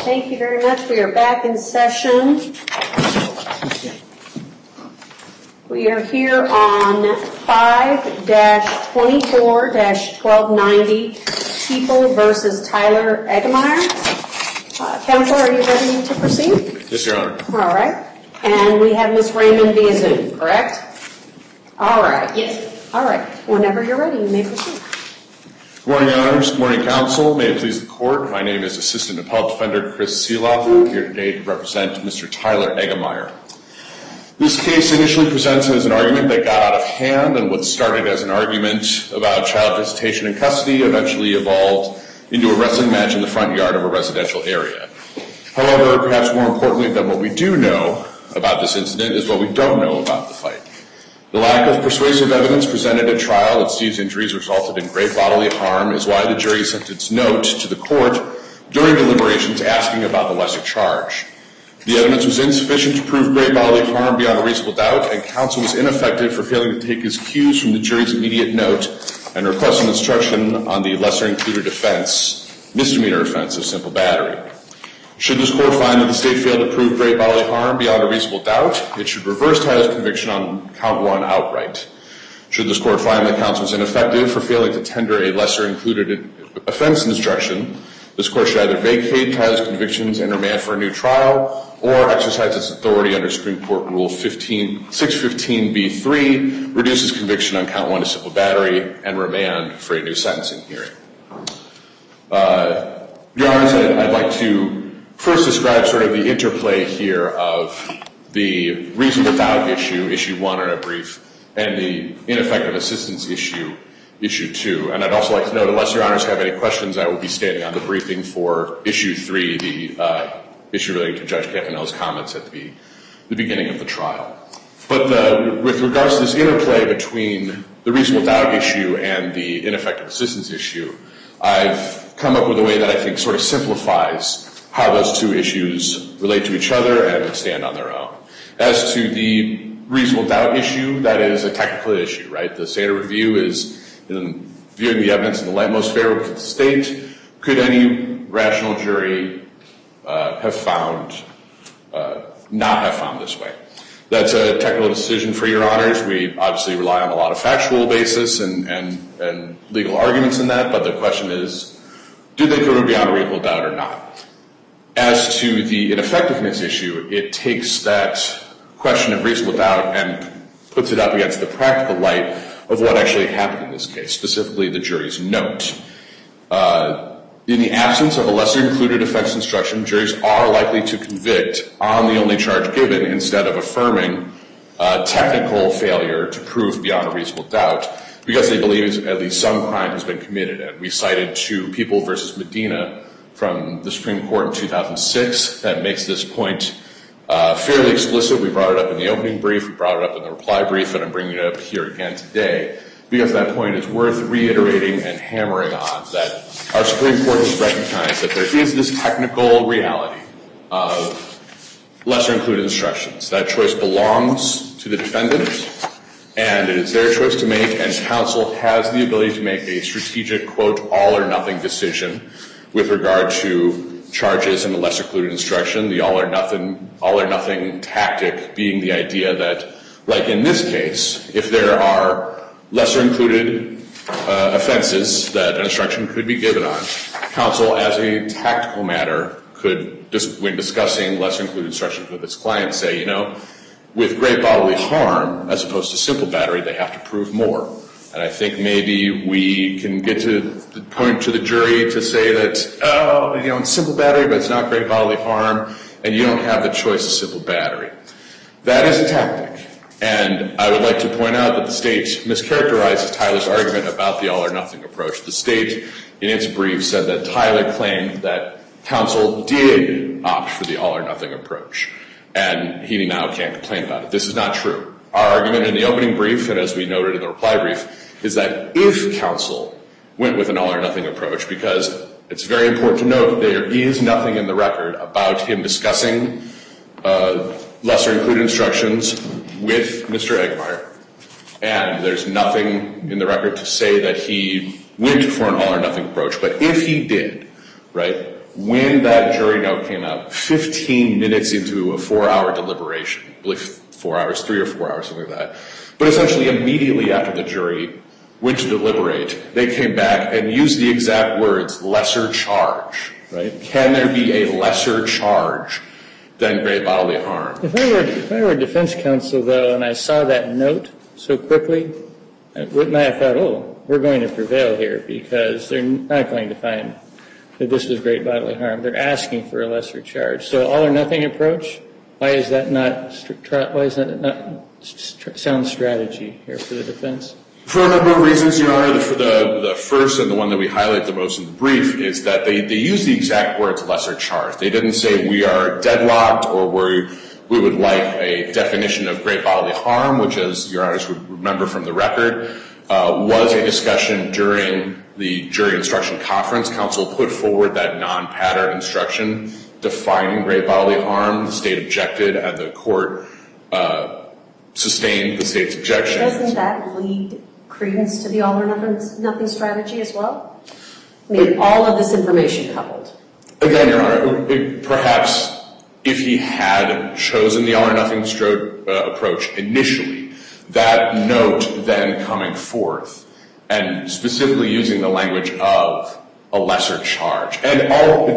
Thank you very much. We are back in session. We are here on 5-24-1290, People versus Tyler Eggemeyer. Counsel, are you ready to proceed? Yes, Your Honor. All right. And we have Ms. Raymond via Zoom, correct? All right. Yes. All right. Whenever you're ready, you may proceed. Good morning, Your Honors. Good morning, Counsel. May it please the Court. My name is Assistant Appellate Defender Chris Seeloff. I'm here today to represent Mr. Tyler Eggemeyer. This case initially presents as an argument that got out of hand, and what started as an argument about child visitation in custody eventually evolved into a wrestling match in the front yard of a residential area. However, perhaps more importantly than what we do know about this incident is what we don't know about the fight. The lack of persuasive evidence presented at trial that Steve's injuries resulted in great bodily harm is why the jury sent its note to the court during deliberations asking about the lesser charge. The evidence was insufficient to prove great bodily harm beyond a reasonable doubt, and counsel was ineffective for failing to take his cues from the jury's immediate note and request an instruction on the lesser included offense, misdemeanor offense of simple battery. Should this court find that the state failed to prove great bodily harm beyond a reasonable doubt, it should reverse Tyler's conviction on count 1 outright. Should this court find that counsel was ineffective for failing to tender a lesser included offense instruction, this court should either vacate Tyler's convictions and remand for a new trial, or exercise its authority under Supreme Court Rule 615b3, reduce his conviction on count 1 to simple battery, and remand for a new sentencing hearing. Your Honors, I'd like to first describe sort of the interplay here of the reasonable doubt issue, issue 1 in a brief, and the ineffective assistance issue, issue 2. And I'd also like to note, unless Your Honors have any questions, I will be standing on the briefing for issue 3, the issue relating to Judge Campanel's comments at the beginning of the trial. But with regards to this interplay between the reasonable doubt issue and the ineffective assistance issue, I've come up with a way that I think sort of simplifies how those two issues relate to each other and stand on their own. As to the reasonable doubt issue, that is a technical issue, right? The standard review is in viewing the evidence in the light most favorable to the state. Could any rational jury not have found this way? That's a technical decision for Your Honors. We obviously rely on a lot of factual basis and legal arguments in that, but the question is, did they prove it beyond a reasonable doubt or not? As to the ineffectiveness issue, it takes that question of reasonable doubt and puts it up against the practical light of what actually happened in this case, specifically the jury's note. In the absence of a lesser included offense instruction, juries are likely to convict on the only charge given instead of affirming technical failure to prove beyond a reasonable doubt because they believe at least some crime has been committed. And we cited two People versus Medina from the Supreme Court in 2006 that makes this point fairly explicit. We brought it up in the opening brief, we brought it up in the reply brief, and I'm bringing it up here again today because that point is worth reiterating and hammering on, that our Supreme Court has recognized that there is this technical reality of lesser included instructions. That choice belongs to the defendant, and it is their choice to make, and counsel has the ability to make a strategic, quote, all or nothing decision with regard to charges and the lesser included instruction, the all or nothing tactic being the idea that, like in this case, if there are lesser included offenses that an instruction could be given on, counsel as a tactical matter could, when discussing lesser included instructions with its client, say, you know, with great bodily harm as opposed to simple battery, they have to prove more. And I think maybe we can get to the point to the jury to say that, oh, you know, it's simple battery, but it's not great bodily harm, and you don't have the choice of simple battery. That is a tactic. And I would like to point out that the state mischaracterizes Tyler's argument about the all or nothing approach. The state, in its brief, said that Tyler claimed that counsel did opt for the all or nothing approach, and he now can't complain about it. This is not true. Our argument in the opening brief, and as we noted in the reply brief, is that if counsel went with an all or nothing approach, because it's very important to note there is nothing in the record about him discussing lesser included instructions with Mr. Eggemeyer, and there's nothing in the record to say that he went for an all or nothing approach. But if he did, right, when that jury note came out, 15 minutes into a 4-hour deliberation, I believe 4 hours, 3 or 4 hours, something like that. But essentially immediately after the jury went to deliberate, they came back and used the exact words, lesser charge, right? Can there be a lesser charge than great bodily harm? If I were defense counsel, though, and I saw that note so quickly, wouldn't I have thought, oh, we're going to prevail here because they're not going to find that this was great bodily harm. They're asking for a lesser charge. So all or nothing approach, why is that not sound strategy here for the defense? For a number of reasons, Your Honor. The first and the one that we highlight the most in the brief is that they use the exact words lesser charge. They didn't say we are deadlocked or we would like a definition of great bodily harm, which, as Your Honors would remember from the record, was a discussion during the jury instruction conference. Counsel put forward that non-pattern instruction defining great bodily harm. The state objected, and the court sustained the state's objection. Doesn't that lead credence to the all or nothing strategy as well? I mean, all of this information coupled. Again, Your Honor, perhaps if he had chosen the all or nothing approach initially, that note then coming forth and specifically using the language of a lesser charge. And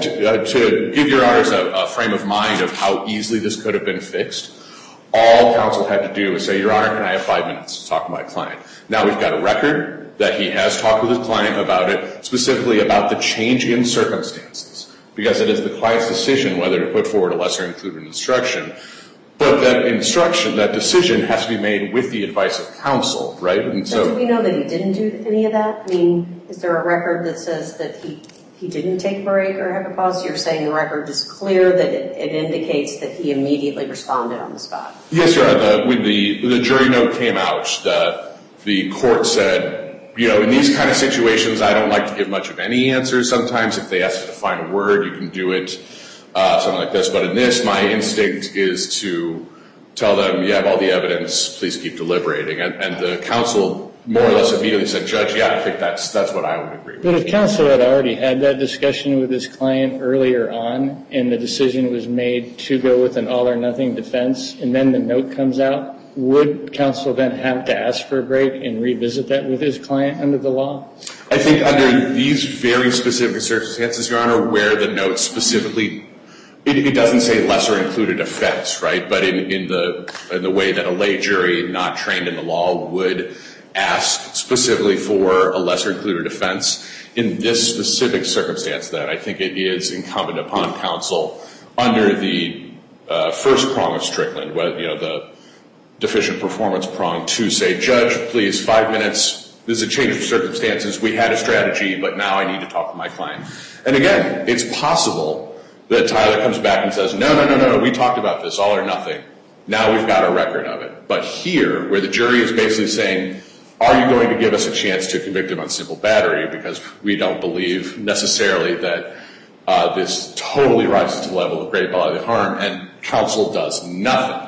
to give Your Honors a frame of mind of how easily this could have been fixed, all counsel had to do was say, Your Honor, can I have 5 minutes to talk to my client? Now we've got a record that he has talked with his client about it, specifically about the change in circumstances, because it is the client's decision whether to put forward a lesser included instruction. But that decision has to be made with the advice of counsel, right? And so, do we know that he didn't do any of that? I mean, is there a record that says that he didn't take a break or have a pause? You're saying the record is clear that it indicates that he immediately responded on the spot. Yes, Your Honor. When the jury note came out, the court said, you know, in these kind of situations, I don't like to give much of any answers. Sometimes if they ask you to find a word, you can do it, something like this. But in this, my instinct is to tell them, you have all the evidence, please keep deliberating. And the counsel more or less immediately said, Judge, yeah, I think that's what I would agree with. But if counsel had already had that discussion with his client earlier on and the decision was made to go with an all or nothing defense and then the note comes out, would counsel then have to ask for a break and revisit that with his client under the law? I think under these very specific circumstances, Your Honor, where the note specifically, it doesn't say lesser included offense, right? But in the way that a lay jury not trained in the law would ask specifically for a lesser included offense, in this specific circumstance, then I think it is incumbent upon counsel under the first prong of Strickland, the deficient performance prong, to say, Judge, please, 5 minutes. This is a change of circumstances. We had a strategy, but now I need to talk to my client. And again, it's possible that Tyler comes back and says, no, we talked about this, all or nothing. Now we've got a record of it. But here, where the jury is basically saying, are you going to give us a chance to convict him on simple battery, because we don't believe necessarily that this totally rises to the level of great bodily harm, and counsel does nothing.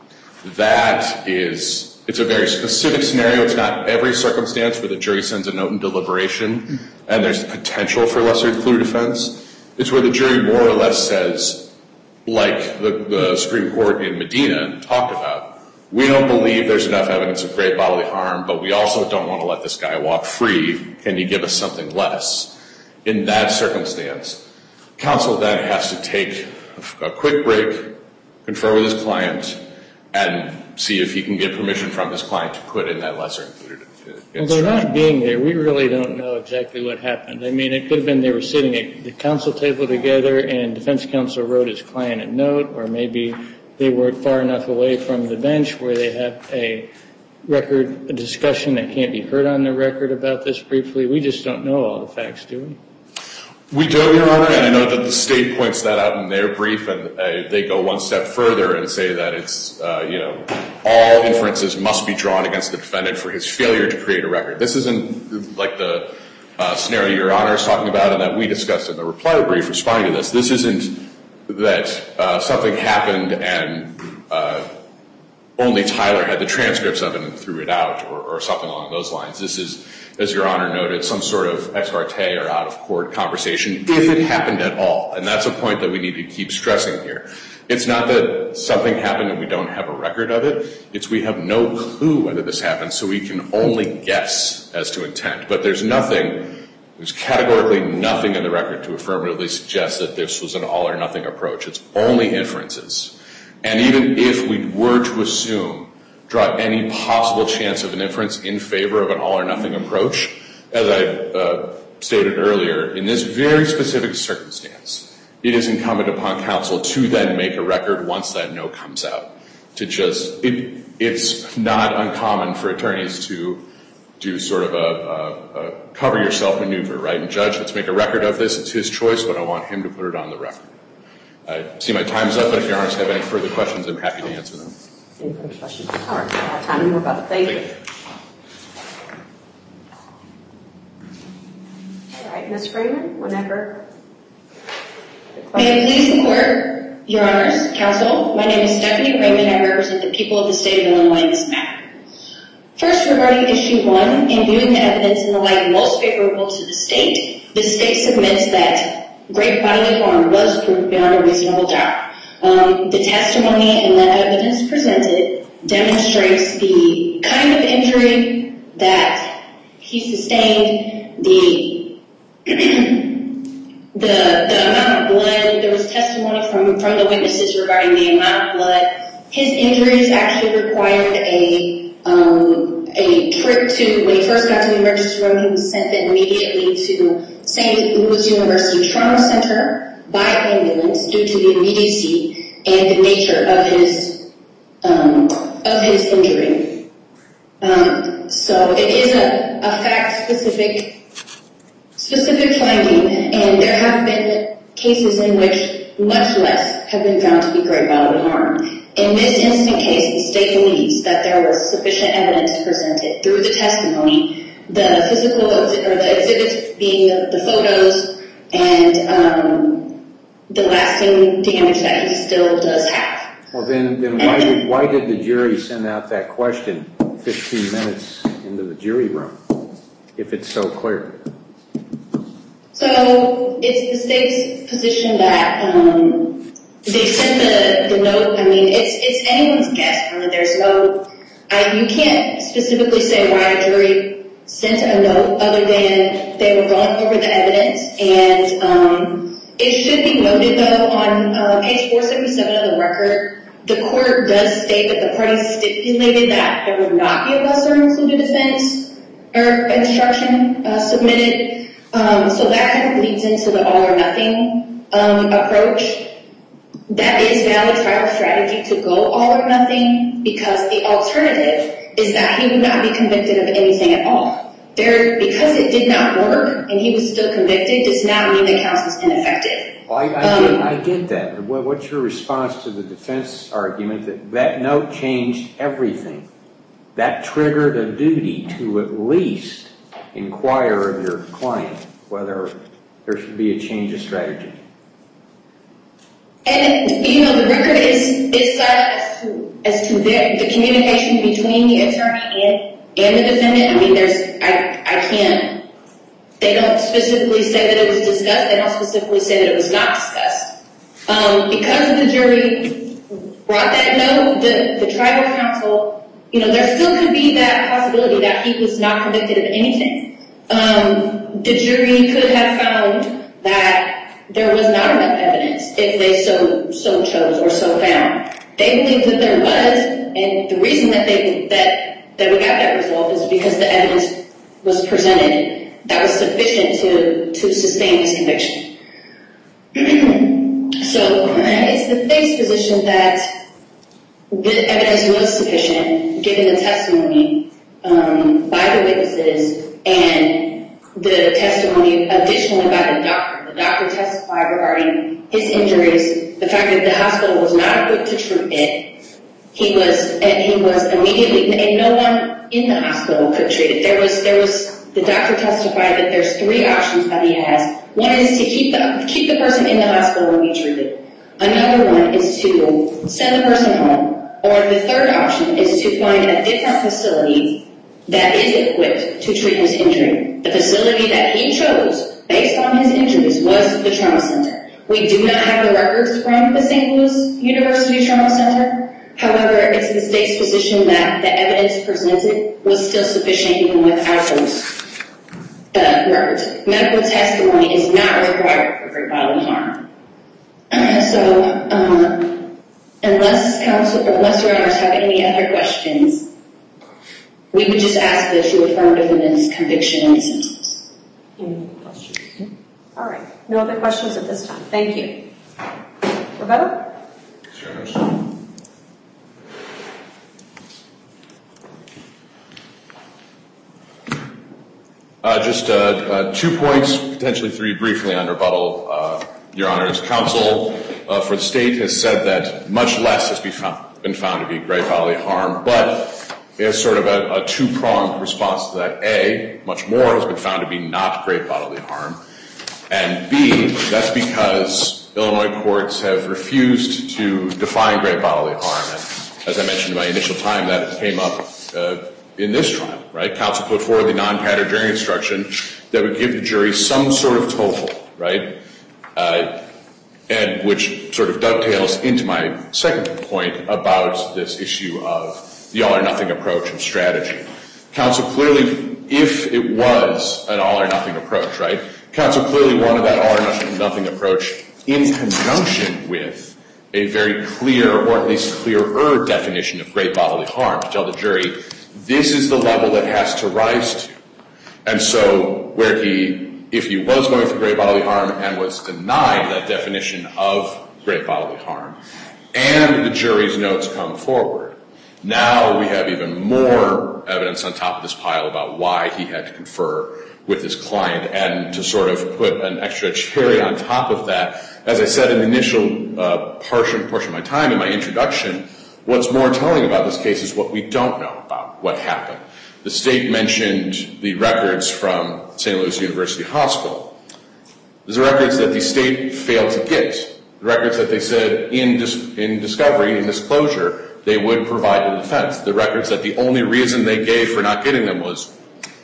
It's a very specific scenario. It's not every circumstance where the jury sends a note in deliberation and there's potential for lesser included offense. It's where the jury more or less says, like the Supreme Court in Medina talked about, we don't believe there's enough evidence of great bodily harm, but we also don't want to let this guy walk free. Can you give us something less? In that circumstance, counsel then has to take a quick break, confer with his client, and see if he can get permission from his client to put in that lesser included instruction. Well, they're not being there. We really don't know exactly what happened. I mean, it could have been they were sitting at the counsel table together and defense counsel wrote his client a note, or maybe they were far enough away from the bench where they have a discussion that can't be heard on the record about this briefly. We just don't know all the facts, do we? We do, Your Honor, and I know that the state points that out in their brief, and they go one step further and say that it's, all inferences must be drawn against the defendant for his failure to create a record. This isn't like the scenario Your Honor is talking about and that we discussed in the reply brief responding to this. This isn't that something happened and only Tyler had the transcripts of it and threw it out or something along those lines. This is as Your Honor noted, some sort of ex parte or out-of-court conversation, if it happened at all. And that's a point that we need to keep stressing here. It's not that something happened and we don't have a record of it. It's we have no clue whether this happened, so we can only guess as to intent. But there's categorically nothing in the record to affirmatively suggest that this was an all-or-nothing approach. It's only inferences. And even if we were to draw any possible chance of an inference in favor of an all-or-nothing approach, as I stated earlier, in this very specific circumstance, it is incumbent upon counsel to then make a record once that note comes out. It's not uncommon for attorneys to do sort of a cover-yourself maneuver, right? And judge, let's make a record of this. It's his choice, but I want him to put it on the record. I see my time's up, but if Your Honors have any further questions, I'm happy to answer them. Any further questions? All right, I have time and we're about to thank you. All right, Ms. Freeman, whenever. May it please the Court, Your Honors, Counsel, my name is Stephanie Raymond. I represent the people of the state of Illinois in this matter. First, regarding Issue 1, in viewing the evidence in the light most favorable to the state submits that great bodily harm was proved beyond a reasonable doubt. The testimony and the evidence presented demonstrates the kind of injury that he sustained, the amount of blood. There was testimony from the witnesses regarding the amount of blood. His injuries actually required a trip to, when he first got to the emergency room, he was sent immediately to St. Louis University Trauma Center by ambulance due to the immediacy and the nature of his injury. So it is a fact-specific finding, and there have been cases in which much less have been found to be great bodily harm. In this instant case, the state believes that there was sufficient evidence presented through the testimony, the physical or the exhibits being the photos and the lasting damage that he still does have. Well, then why did the jury send out that question 15 minutes into the jury room, if it's so clear? So it's the state's position that they sent the note. I mean, it's anyone's guess. I mean, you can't specifically say why a jury sent a note other than they were going over the evidence. And it should be noted, though, on page 477 of the record, the court does state that the parties stipulated that there would not be a lesser included offense or instruction submitted. So that kind of leads into the all or nothing approach. That is valid trial strategy to go all or nothing, because the alternative is that he would not be convicted of anything at all. Because it did not work and he was still convicted does not mean that counsel is ineffective. Well, I get that. What's your response to the defense argument that note changed everything? That triggered a duty to at least inquire of your client whether there should be a change of strategy. And, the record is silent as to the communication between the attorney and the defendant. I mean, they don't specifically say that it was discussed. They don't specifically say that it was not discussed. Because the jury brought that note, the tribal counsel, there still could be that possibility that he was not convicted of anything. The jury could have found that there was not enough evidence if they so chose or so found. They believe that there was, and the reason that we got that result is because the evidence was presented that was sufficient to sustain his conviction. So it's the state's position that the evidence was sufficient given the testimony by the witnesses and the testimony additionally by the doctor. The doctor testified regarding his injuries, the fact that the hospital was not equipped to treat it. He was immediately, and no one in the hospital could treat it. The doctor testified that there's 3 options that he has. One is to keep the person in the hospital and be treated. Another one is to send the person home. Or the third option is to find a different facility that is equipped to treat his injury. The facility that he chose based on his injuries was the trauma center. We do not have the records from the St. Louis University Trauma Center. However, it's the state's position that the evidence presented was still sufficient even without those records. Medical testimony is not required for great bodily harm. Unless your honors have any other questions, we would just ask that you affirm defendant's conviction and sentence. Any questions? All right. No other questions at this time. Thank you. Roberto? Sure. Just 2 points, potentially 3 briefly on rebuttal. Your Honors, counsel for the state has said that much less has been found to be great bodily harm, but it's sort of a two-pronged response to that. A, much more has been found to be not great bodily harm, and B, that's because Illinois courts have refused to define great bodily harm. And as I mentioned in my initial time, that came up in this trial, right? Counsel put forward the non-pattern jury instruction that would give the jury some sort of total, right? And which sort of dovetails into my second point about this issue of the all-or-nothing approach and strategy. Counsel clearly, if it was an all-or-nothing approach, right? Counsel clearly wanted that all-or-nothing approach in conjunction with a very clear, or at least clearer definition of great bodily harm to tell the jury, this is the level that has to rise to. And so if he was going for great bodily harm and was denied that definition of great bodily harm, and the jury's notes come forward, now we have even more evidence on top of this pile about why he had to confer with his client. And to sort of put an extra cherry on top of that, as I said in the initial portion of my time in my introduction, what's more telling about this case is what we don't know about what happened. The state mentioned the records from St. Louis University Hospital. These are records that the state failed to get. The records that they said in discovery, in disclosure, they would provide to the defense. The records that the only reason they gave for not getting them was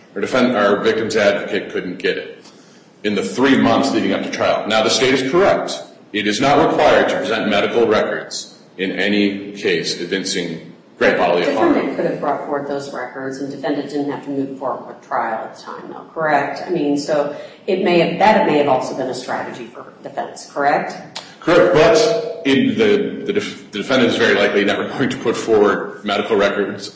our victim's advocate couldn't get it in the 3 months leading up to trial. Now, the state is correct. It is not required to present medical records in any case evincing great bodily harm. Defendant could have brought forward those records, and defendant didn't have to move forward with trial at the time, though, correct? I mean, so it may have also been a strategy for defense, correct? Correct, but the defendant is very likely never going to put forward medical records.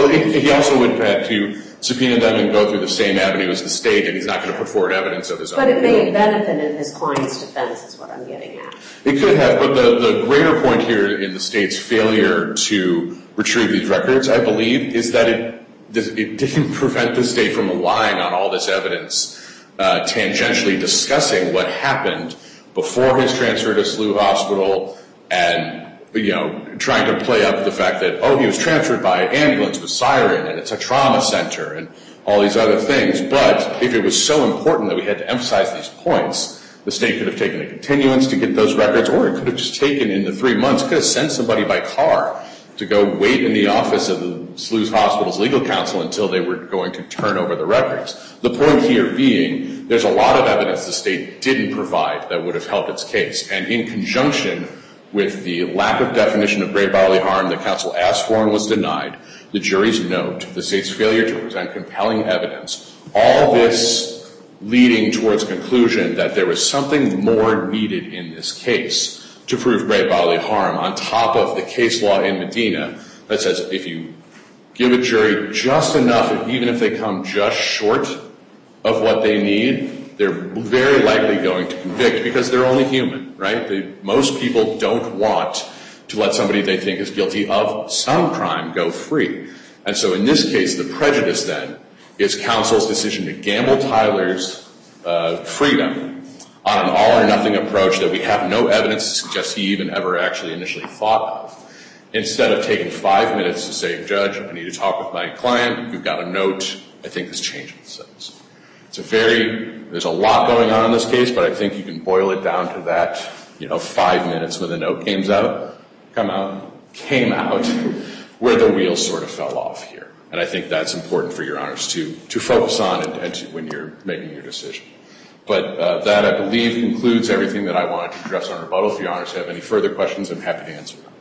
He also would have had to subpoena them and go through the same avenue as the state, and he's not going to put forward evidence of his own. But it may have benefited his client's defense, is what I'm getting at. It could have, but the greater point here in the state's failure to retrieve these records, I believe, is that it didn't prevent the state from relying on all this evidence, tangentially discussing what happened before his transfer to SLU Hospital, and trying to play up the fact that, he was transferred by ambulance with siren, and it's a trauma center, and all these other things. But if it was so important that we had to emphasize these points, the state could have taken a continuance to get those records, or it could have just taken in the 3 months, could have sent somebody by car to go wait in the office of the SLU Hospital's legal counsel until they were going to turn over the records. The point here being, there's a lot of evidence the state didn't provide that would have helped its case. And in conjunction with the lack of definition of great bodily harm that counsel asked for and was denied, the jury's note, the state's failure to present compelling evidence, all this leading towards conclusion that there was something more needed in this case to prove great bodily harm, on top of the case law in Medina that says if you give a jury just enough, even if they come just short of what they need, they're very likely going to convict because they're only human, right? Most people don't want to let somebody they think is guilty of some crime go free. And so in this case, the prejudice then is counsel's decision to gamble Tyler's freedom on an all-or-nothing approach that we have no evidence to suggest he even ever actually initially thought of, instead of taking 5 minutes to say, Judge, I need to talk with my client, you've got a note, I think this changes the sentence. There's a lot going on in this case, but I think you can boil it down to that, 5 minutes when the note came out, where the wheels sort of fell off here. And I think that's important for your honors to focus on when you're making your decision. But that, I believe, concludes everything that I wanted to address on rebuttal. If your honors have any further questions, I'm happy to answer them.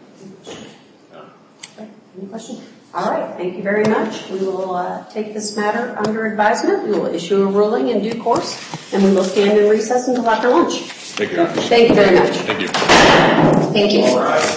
Any questions? All right, thank you very much. We will take this matter under advisement. We will issue a ruling in due course, and we will stand in recess until after lunch. Thank you, Your Honor. Thank you very much. Thank you. Thank you.